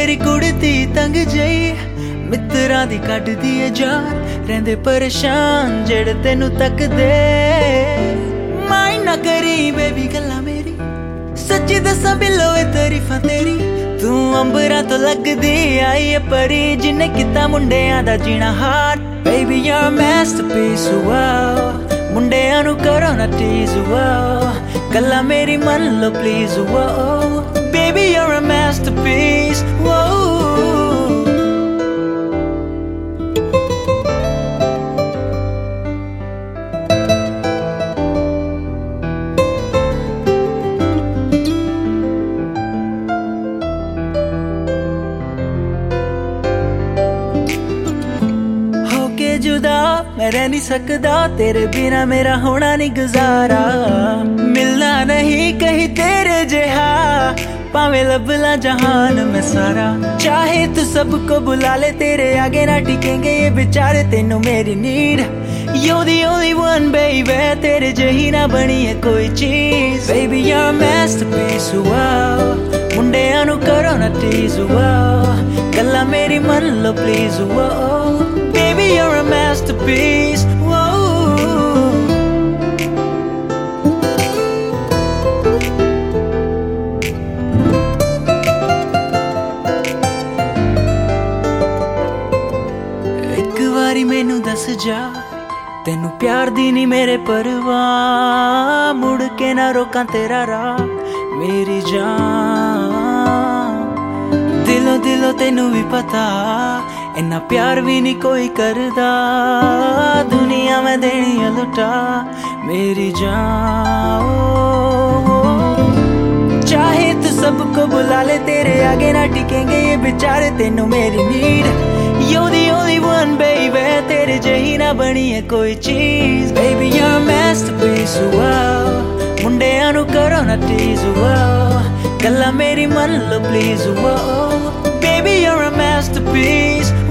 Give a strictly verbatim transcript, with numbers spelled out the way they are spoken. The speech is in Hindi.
तेरी कुड़ती तंग जई मित्रां दी कड्डदी है जान रहंदे परेशान जेड़े तेनू तकदे माइंड ना करी बेबी गल्ला मेरी सच्ची दसा बिलो ए तारीफां तेरी तू अंबरां तो लगदी आई है परी जिन्ने किता मुंडियां दा जीना हार baby you're a masterpiece wow मुंडियां नू करो ना टीज wow गल्ला मेरी मन लो please wow baby you're a masterpiece wow जुदा मैं रह नहीं सकदा तेरे बिना मेरा होना नहीं गुजारा मिलना नहीं कहीं तेरे जहा पावे लबला जहान में सारा चाहे तू सबको बुला ले तेरे आगे ना टिकेंगे ये बेचारे तेनू मेरी need You're the only one baby तेरे जही ना बनी है कोई चीज Baby you're a masterpiece wow मुंडियां नू करो ना टीज wow गल्ला मेरी मन लो please wow Baby you're a masterpiece wow एक बारी मैनू दस जा तेनू प्यार दी नी मेरे परवाह मुड़ के ना रोकां तेरा राह मेरी जान दिलों दिलों तेनू भी पता इन्ना प्यार भी नहीं कोई करदा दुनिया में देनी है लुटा मेरी जान चाहे तू सबको बुला ले तेरे आगे ना टिकेंगे ये बेचारे तेनू मेरी need You're the only one baby तेरे जही ना बनी है कोई चीज Baby you're a masterpiece wow मुंडियां नू करो ना टीज wow गल्ला मेरी मन लो please wow Baby you're a masterpiece